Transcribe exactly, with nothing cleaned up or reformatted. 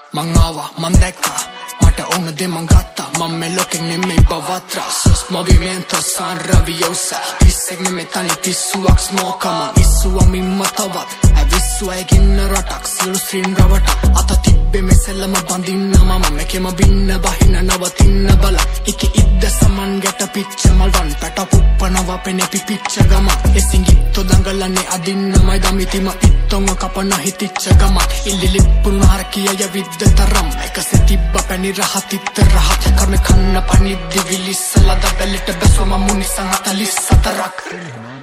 මං ආවා මං දැක්කා මට ඕන දේ මං ගත්තා මම මේ ලෝකෙන් නෙමෙයි බවත්‍රා sos movimiento san rabiosa පිස්සෙක් නෙමෙයි තනි පිස්සුවක් ස්මෝක මං ඉස්සුවා මිම්ම තවත් ඇවිස්සුවා එකින්න රටක් සියලු ස්ත්‍රීන් රවටක් අත තිබ්බේ මෙසෙල්ලම බඳින්න මම මේකෙම බින්න බහින්න නවතින්න බල ඉකි ඉද්ද සමන් ගැට පිච්ච මල්වන් පැට පුප්පනවා පෙනේ පිපිච්ච ගම එසිංගිත්තෝ දඟලන්නේ අදින්නමයි දමිතිම ඉත්තොම කපන හිතිච්ච ගම ඉල්ලිලිප්පුන් හරකිය විද්ද තරම් එකසේ තිබ්බ පැණි රහතිත්ත රහත් කර්ම කන්න පනිද්දි විලිස්සලා දබලට බැසුවම මුනිසන් අතලිස් සතරක්